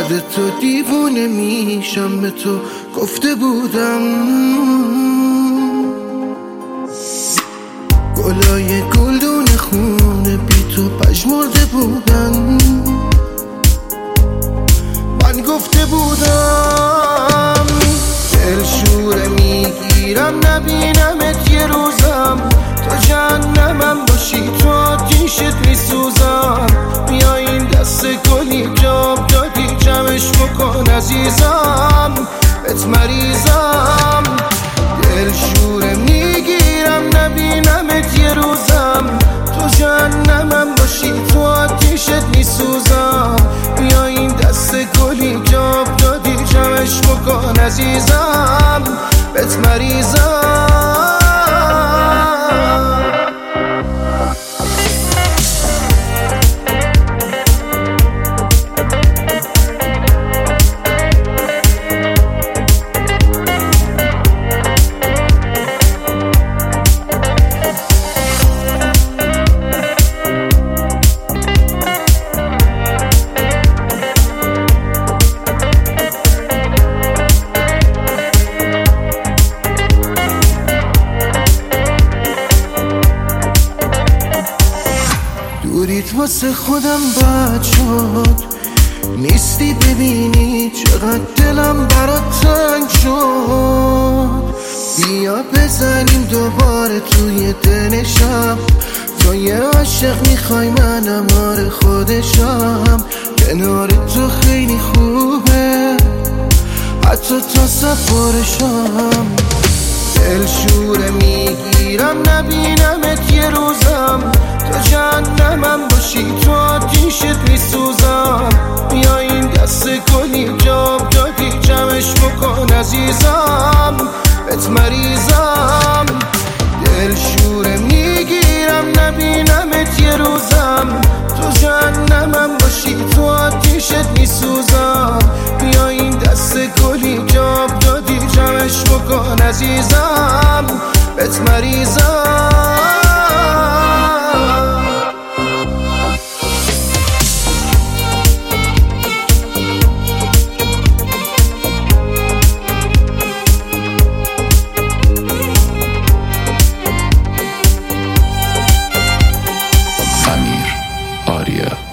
یاد تو دیوونه میشم، به تو گفته بودم گلای گلدون خونه بی تو پژمرده بودن. من گفته بودم دلشوره میگیرم نبینمت یه روزم، تا جهنمم باشی تو آتیشت میسوزم. بیا این دست گلی جاب دادی جمعش بکن عزیزم، بهت مریضم. دلشوره میگیرم نبینمت یه روزم، تو جهنمم باشی تو آتیشت میسوزم. بیا این دست گلی جاب دادی جمعش بکن عزیزم، بهت مریضم. دوریت واسه خودم بد شد، نیستی ببینی چقدر دلم برات تنگ شد. بیا بزنیم دوباره توی دل شب، تو یه عاشق میخوای منم آره خودشم. کنار تو خیلی خوبه حتی تا سفارشم. دلشوره میگیرم نبینمت یه روزم، تو جهنمم باشی تو آتیشت میسوزم. بیا این دست گلی جاب دادی جمعش بکن عزیزم، بهت مریضم. دلشوره میگیرم نبینمت یه روزم، تو جهنمم باشی تو آتیشت میسوزم. بیا این دست گلی جاب دادی جمعش بکن عزیزم، بهت مریضم. امیر آریا.